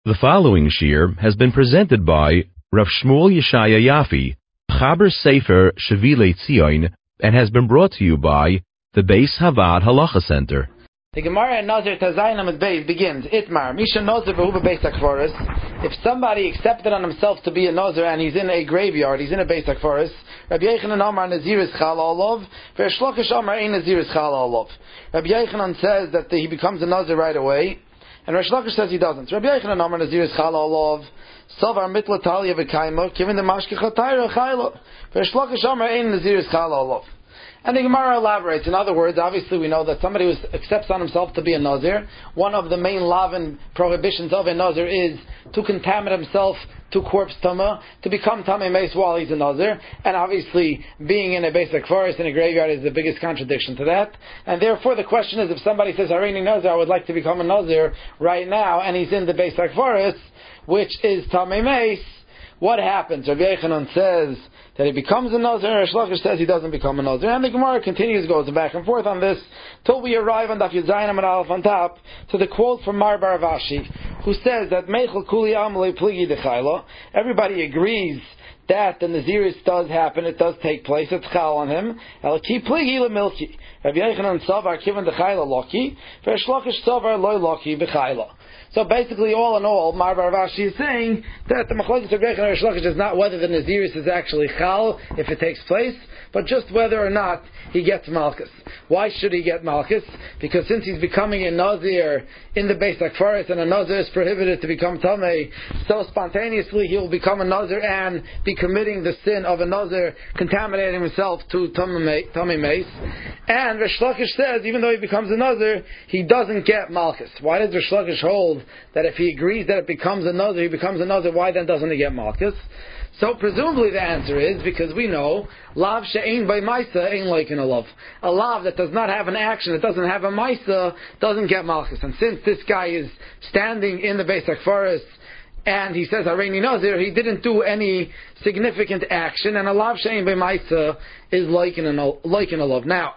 The following shir has been presented by Rav Shmuel Yeshaya Yafi, Chaber Sefer Shevilei Tzion, and has been brought to you by the Beis Havad Halacha Center. The Gemara in Nazir Tazayim Amud Beis begins, Itmar, Misha Nazir Behuba Beis HaKfaros. If somebody accepted on himself to be a Nazir and he's in a graveyard, he's in a Beis HaKfaros, Rabbi Yechanan Amar Naziris Chala Olav, Ve'er Shlokish Amar Ein Naziris Chala Olav. Rabbi Yechanan says that he becomes a Nazir right away, and Resh Lakish says he doesn't. Rabbi Yechanan Amar Naziris Chala Olav, Savar Mitla Talia V'Kaima, Kivin the Mashkech HaTayra Chayla, Ve'er Shlokish Amar Ein Naziris Chala Olav. And the Gemara elaborates. In other words, obviously we know that somebody who accepts on himself to be a Nazir, one of the main Lavin prohibitions of a Nazir is to contaminate himself to corpse Tama, to become Tamei Meis while he's a Nazir. And obviously, being in a Beis HaKfaros, in a graveyard, is the biggest contradiction to that. And therefore the question is, if somebody says, Hareini Nazir, I would like to become a Nazir right now, and he's in the Beis HaKfaros, which is Tamei Meis, what happens? Rabbi Yechanan says that he becomes a Nazir, Resh Lakish says he doesn't become a Nazir. And the Gemara continues, goes back and forth on this, till we arrive on Daf Yud Zayin Amud Aleph on top, to the quote from Mar Bar Avashi, who says that Meichel Kuli Amalei Pligi Dechayla. Everybody agrees that the Naziris does happen, it does take place, it's chal on him. Elaki Pligi LeMilki. Rabbi Yechanan Savar Kivan Dechayla Loki, Resh Lakish Savar Loi Loki Bechayla. So basically, all in all, Mar Bar Avashi is saying that the Machlokes Rabbi Yechanan and Resh Lakish is not whether the Naziris is actually chal, if it takes place, but just whether or not he gets Malchus. Why should he get Malchus? Because since he's becoming a Nazir in the Beis HaKfaros, and a Nazir is prohibited to become Tamei, so spontaneously he will become a Nazir and be committing the sin of a Nazir, contaminating himself to Tamei Meis. And Resh Lakish says, even though he becomes a Nazir, he doesn't get Malchus. Why does Resh Lakish hold that if he agrees that it becomes a Nazir, he becomes a Nazir, why then doesn't he get Malchus? So presumably the answer is because we know lav she'ein by maisa ain't like in a lav. A lav that does not have an action, that doesn't have a maisa, doesn't get malchus. And since this guy is standing in the Beis HaKfaros and he says Hareini Nazir, he didn't do any significant action, and a lav she'ein by maisa is like in a lav. Now,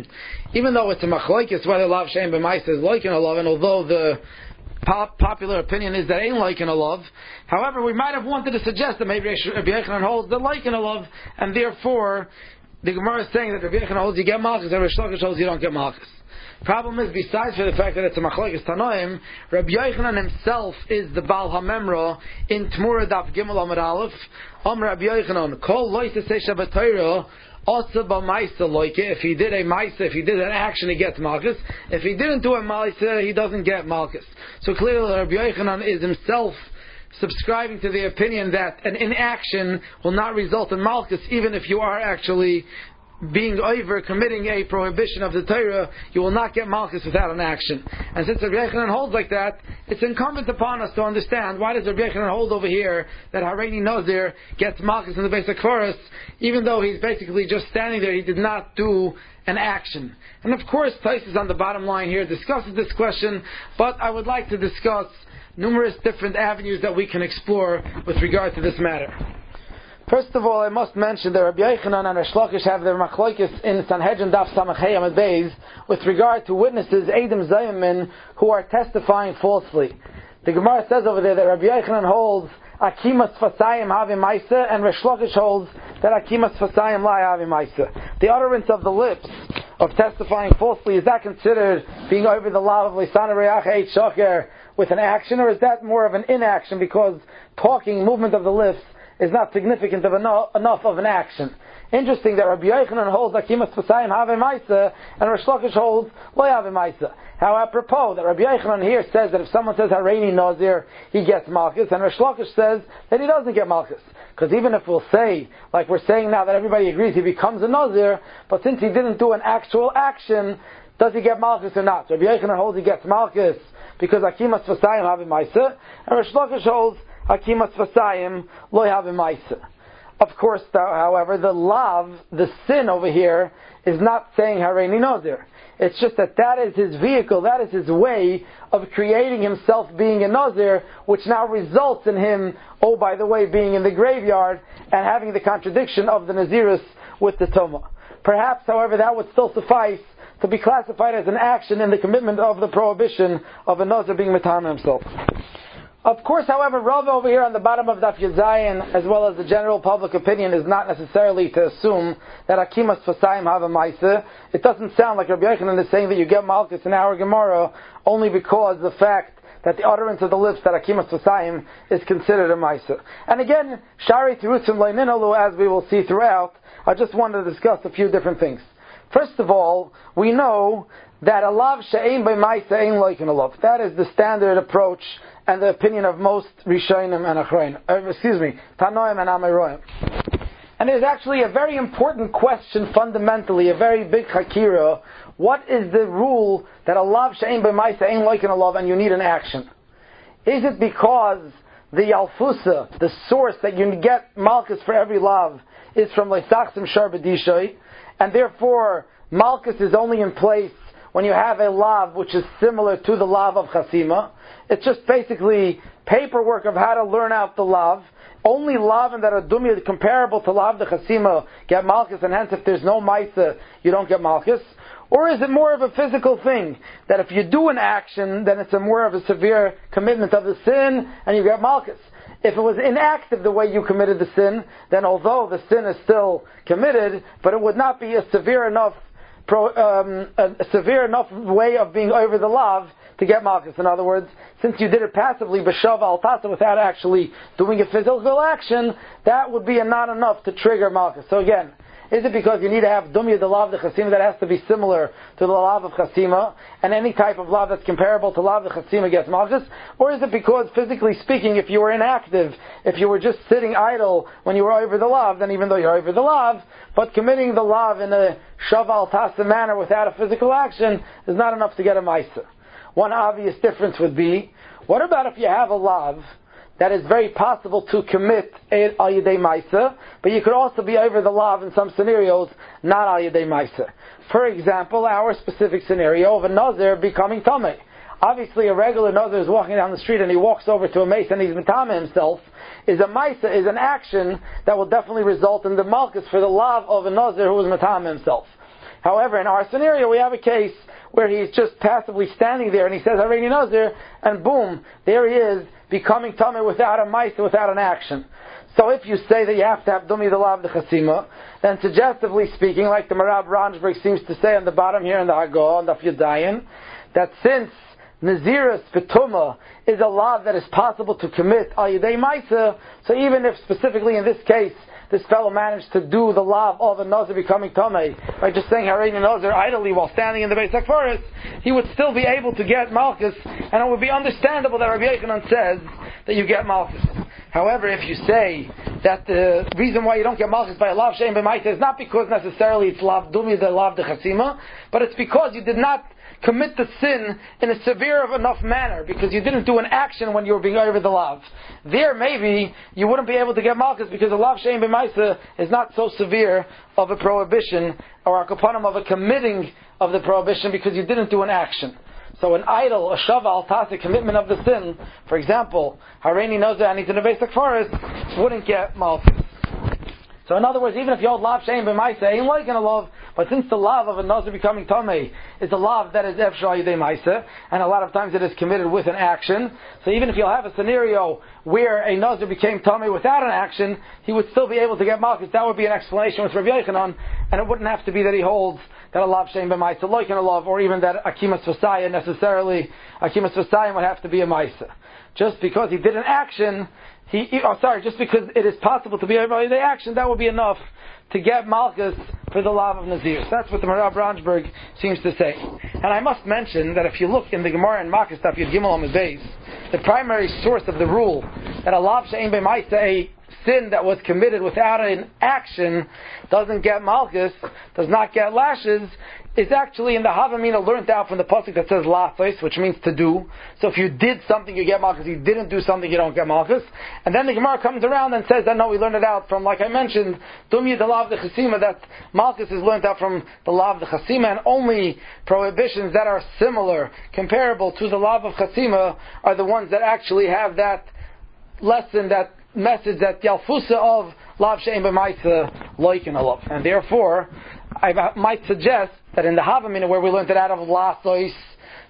even though it's a machlokes whether lav she'ein by maisa is like in a lav, and although the popular opinion is that ain't like in a love. However, we might have wanted to suggest that maybe Rabbi Yechanan holds that like in a love, and therefore the Gemara is saying that Rabbi Yechanan holds you get malchus, and Resh Lakish holds you don't get malchus. Problem is, besides for the fact that it's a machlokes tanoim, Rabbi Yechanan himself is the Baal HaMemra in Tmura Daf Gimel Amud Aleph. Rabbi Yechanan kol loisa seisha b'Torah. Also by Maisa loike, if he did a Maisa, if he did an action, he gets Malchus. If he didn't do a Maisa, he doesn't get Malchus. So clearly Rabbi Yechanan is himself subscribing to the opinion that an inaction will not result in Malchus, even if you are actually being over, committing a prohibition of the Torah, you will not get Malchus without an action. And since Rabbi Yechanan holds like that, it's incumbent upon us to understand why does Rabbi Yechanan hold over here that Hareini Nazir gets Malchus in the Beis HaKfaros, even though he's basically just standing there, he did not do an action. And of course, Taisus on the bottom line here discusses this question, but I would like to discuss numerous different avenues that we can explore with regard to this matter. First of all, I must mention that Rabbi Yechanan and Resh Lakish have their machlokes in Sanhedrin Daf Samach Hey Amud Beis with regard to witnesses, Eidim Zayamin, who are testifying falsely. The Gemara says over there that Rabbi Yechanan holds Akimas Fasayim Havi Maisa, and Resh Lakish holds that Akimas Fasayim Lai Havi Maisa. The utterance of the lips of testifying falsely, is that considered being over the law of Lisana Reach Eit Shoker with an action, or is that more of an inaction because talking, movement of the lips, is not significant of enough of an action? Interesting that Rabbi Yechanan holds Akimas Fasayim Have Maisa and Resh Lakish holds Lo Have Maisa. How apropos that Rabbi Yechanan here says that if someone says Hareini Nazir, he gets Malchus, and Resh Lakish says that he doesn't get Malchus. Because even if we'll say, like we're saying now, that everybody agrees he becomes a Nazir, but since he didn't do an actual action, does he get Malchus or not? Rabbi Yechanan holds he gets Malchus because Akimas Fasayim Have Maisa, and Resh Lakish holds Akimas Fasayim Lo Have Maisa. Of course, however, the lav, the sin over here, is not saying Hareini Nazir. It's just that is his vehicle, that is his way of creating himself being a Nazir, which now results in him, oh by the way, being in the graveyard and having the contradiction of the Nazirus with the Toma. Perhaps, however, that would still suffice to be classified as an action in the commitment of the prohibition of a Nazir being Matan himself. Of course, however, Rav over here on the bottom of Daf Yud Zayin, as well as the general public opinion, is not necessarily to assume that Akimas Fasayim have a Maisa. It doesn't sound like Rabbi Yochanan is saying that you get Malchus in our Gemara only because the fact that the utterance of the lips that Akimas Fasayim is considered a Maisa. And again, Shari Tirutzim Leininalu, as we will see throughout, I just wanted to discuss a few different things. First of all, we know that a lav she'ein by Maisa ein loikin a lav. That is the standard approach and the opinion of most Rishonim and Achronim. Tanoim and Amoraim. And there's actually a very important question fundamentally, a very big hakira. What is the rule that a lav she'ein by Maisa ein loikin a lav and you need an action? Is it because the Alfusa, the source that you get Malchus for every lav, is from Leisachsim Shar B'Dishay, and therefore Malchus is only in place when you have a lav which is similar to the lav of Chasima? It's just basically paperwork of how to learn out the lav. Only lav and that are dumya comparable to lav the Chasima get Malchus, and hence if there's no Maisa, you don't get Malchus. Or is it more of a physical thing, that if you do an action, then it's more of a severe commitment of the sin, and you get Malchus? If it was inactive the way you committed the sin, then although the sin is still committed, but it would not be a severe enough way of being over the lav to get Malchus. In other words, since you did it passively, b'shav al tasa, without actually doing a physical action, that would be not enough to trigger Malchus. So again, is it because you need to have dumya the lav the chasima that has to be similar to the lav of chasima, and any type of lav that's comparable to lav the chasima gets Malchus? Or is it because, physically speaking, if you were inactive, if you were just sitting idle when you were over the lav, then even though you're over the lav, but committing the lav in a shav al tasa manner without a physical action is not enough to get a maisa. One obvious difference would be, what about if you have a lav that is very possible to commit al yedei maisa, but you could also be over the lav in some scenarios, not al yedei maisa. For example, our specific scenario of a nazir becoming tamei. Obviously, a regular nazir is walking down the street and he walks over to a mace and he's mitame himself. Is a maisa, is an action that will definitely result in the malchus for the lav of a nazir who is mitame himself. However, in our scenario, we have a case where he's just passively standing there and he says, Hareini Nazir, and boom, there he is, becoming tamei without a maisa, without an action. So if you say that you have to have dumi the lav the chasima, then suggestively speaking, like the Marab Ranjberg seems to say on the bottom here in the Haggadah, on the Daf Yud Zayin, that since Naziris Petuma is a lav that is possible to commit al yedei maisa, so even if specifically in this case, this fellow managed to do the lav of a nazir becoming tamei by just saying Hareini Nazir idly while standing in the Beis HaKfaros, he would still be able to get Malchus, and it would be understandable that Rabbi Yochanan says that you get Malchus. However, if you say that the reason why you don't get Malchus by a lav she'ein b'maisa is not because necessarily it's lav dumi the lav de chasima, but it's because you did not commit the sin in a severe of enough manner, because you didn't do an action when you were being over the lav. There, maybe, you wouldn't be able to get Malchus because the lav she'ein b'maisa is not so severe of a prohibition, or a kapanim of a committing of the prohibition, because you didn't do an action. So an idol, a shava al tasa, commitment of the sin, for example, Hareini Nazir and he's in the Beis HaKfaros, wouldn't get Malchus. So in other words, even if you hold lav she'ein b'maisa, ain't like in a lav, but since the lav of a nazir becoming tamei is a lav that is efshar al yedei maisa, and a lot of times it is committed with an action, so even if you'll have a scenario where a nazir became tamei without an action, he would still be able to get malchus. That would be an explanation with Rabbi Yochanan, and it wouldn't have to be that he holds that a lav she'ein b'maisa like in a lav, or even that akimas v'sayim necessarily, akimas v'sayim would have to be a maisa. Just because he did an action, just because it is possible to be able to do the action, that will be enough to get Malchus for the lav of Nazir. That's what the Marab Ranjberg seems to say. And I must mention that if you look in the Gemara and Makkas Daf Yud Gimel Amud Beis, the primary source of the rule that a lav she'ein b'maisa, a sin that was committed without an action, doesn't get Malchus, does not get lashes, is actually in the Havamina learned out from the pasuk that says lasos, which means to do. So if you did something, you get Malchus. You didn't do something, you don't get Malchus. And then the Gemara comes around and says that no, we learned it out from, like I mentioned, Dumya the lav the chasima, that Malchus is learned out from the lav the chasima, and only prohibitions that are similar, comparable to the lav of chasima, are the ones that actually have that lesson, that message, that yalfusa of lav she'ein b'maisa loikin alav. And therefore, I might suggest that in the Havamina, where we learned it out of lasos,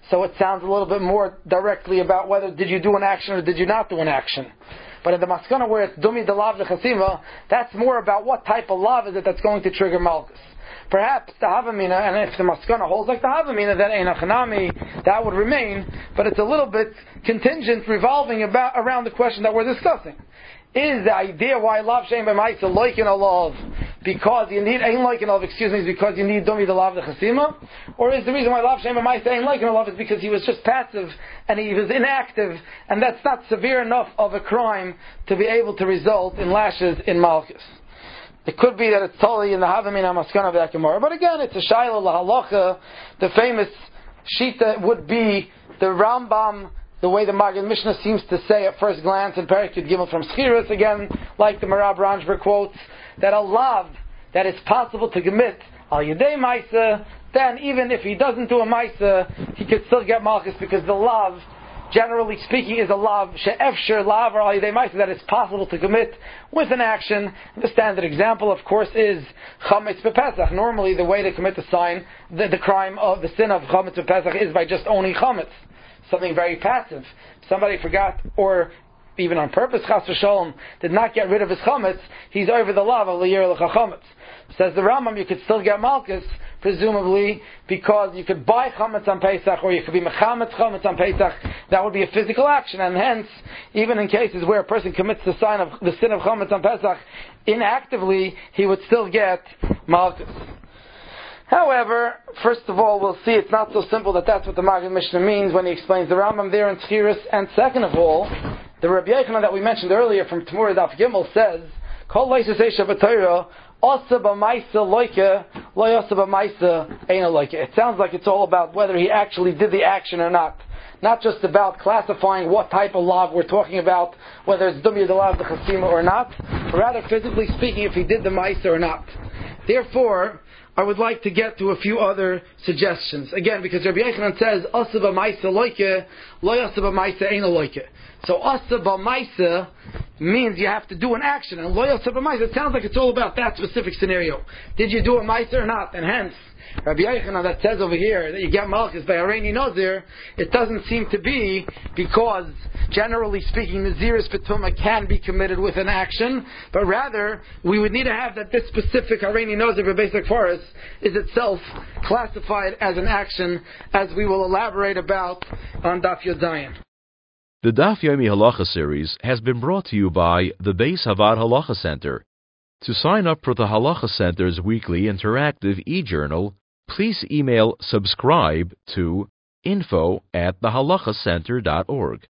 So it sounds a little bit more directly about whether did you do an action or did you not do an action. But in the maskana where it's dumi de lav lechasima, that's more about what type of lav is it that's going to trigger malchus. Perhaps the havamina, and if the maskana holds like the havamina, then ein achanami, that would remain. But it's a little bit contingent, revolving around the question that we're discussing. Is the idea why lav shein b'maisa loikin alav because you need ein loikin alav? Because you need dumi de lav lechasima, or is the reason why lav shein b'maisa ein loikin alav is because he was just passive and he was inactive, and that's not severe enough of a crime to be able to result in lashes in malchus? It could be that it's totally in the havamina maskana of that gemara, but again, it's a shayla lahalacha. The famous shita would be the Rambam. The way the Maggid Mishnah seems to say at first glance in Perek Yud Gimel from Schiras, again, like the Marab Ranjber quotes, that a lav that it's possible to commit al yedei maisa, then even if he doesn't do a maisa, he could still get malchus because the lav, generally speaking, is a lav she'efsher lav or al yedei maisa that it's possible to commit with an action. The standard example, of course, is chametz b'Pesach. Normally, the way to commit the crime of the sin of chametz b'Pesach is by just owning chametz. Something very passive. Somebody forgot, or even on purpose, chas v'sholom, did not get rid of his chametz, he's over the lav of l'yer l'cha chametz. Says the Rambam, you could still get malchus, presumably, because you could buy chametz on Pesach, or you could be mechametz chametz on Pesach. That would be a physical action, and hence, even in cases where a person commits the sin of chametz on Pesach, inactively, he would still get malchus. However, first of all, we'll see it's not so simple that's what the Maggid Mishnah means when he explains the Rambam there in Schiras. And second of all, the Rabbi Yochanan that we mentioned earlier from Temurah Daf Gimel says, Kol leishes eisha b'Torah, osa b'maisa loike, lo osa b'maisa eina loike. It sounds like it's all about whether he actually did the action or not. Not just about classifying what type of lav we're talking about, whether it's dumya de lav de chasima or not, but rather physically speaking if he did the maisa or not. Therefore, I would like to get to a few other suggestions. Again, because Rabbi Yochanan says, Asa b'maisa loike, lo asa b'maisa eina loike. So Asa b'maisa means you have to do an action. And lo asa b'maisa, it sounds like it's all about that specific scenario. Did you do a maisa or not? And hence, Rabbi Yochanan that says over here that you get malchus by Hareini Nazir, it doesn't seem to be because, generally speaking, Naziris Petuma can be committed with an action, but rather, we would need to have that this specific Hareini Nazir for basic forest is itself classified as an action, as we will elaborate about on Daf Yod Zayin. The Daf Yomi Halacha series has been brought to you by the Beis Havad Halacha Center. To sign up for the Halacha Center's weekly interactive e-journal, please email subscribe to info@thehalachacenter.org.